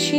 кричит,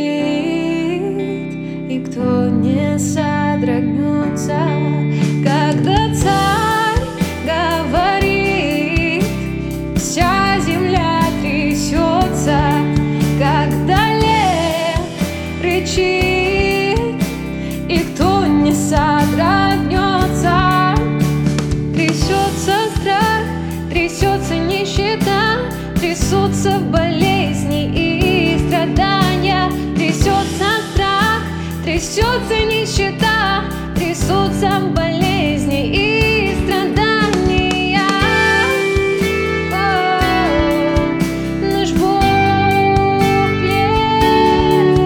и кто не содрогнется, когда царь говорит, вся земля трясется, когда лев рычит, и кто не содрогнется. Трясется страх, трясется нищета, трясутся болезни и страдания. Трясется страх, трясется нищета, трясутся болезни и страдания. Наш Бог лев.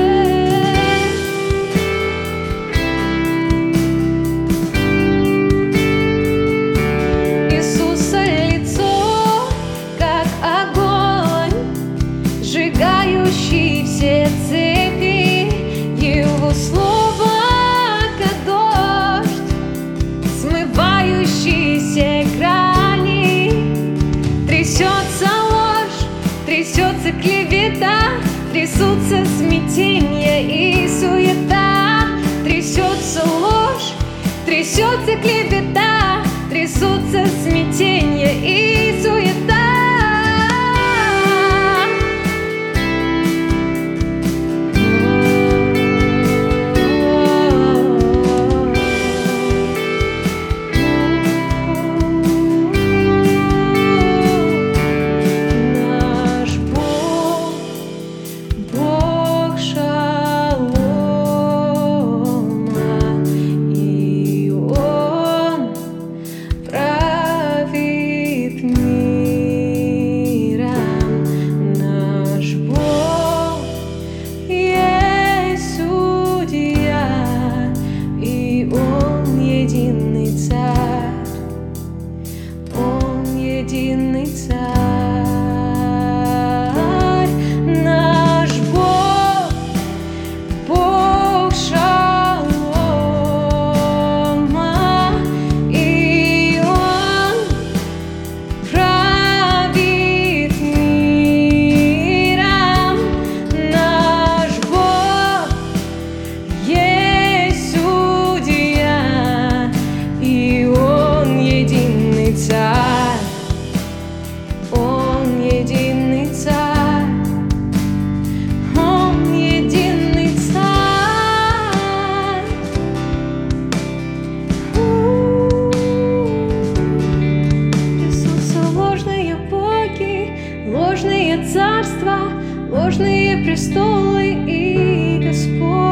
Иисуса лицо, как огонь, сжигающий все цепи, Его слово, как дождь, смывающий все грани. Трясется ложь, трясется клевета, трясутся смятение и суета. Трясется ложь, трясется клевета, трясутся смятение и суета. Единый царь, наш Бог, Бог шалома, и Он правит миром. Наш Бог есть судья, и Он единый царь. Он единый царь, Он единый царь. Трясутся ложные боги, ложные царства, ложные престолы и Господь.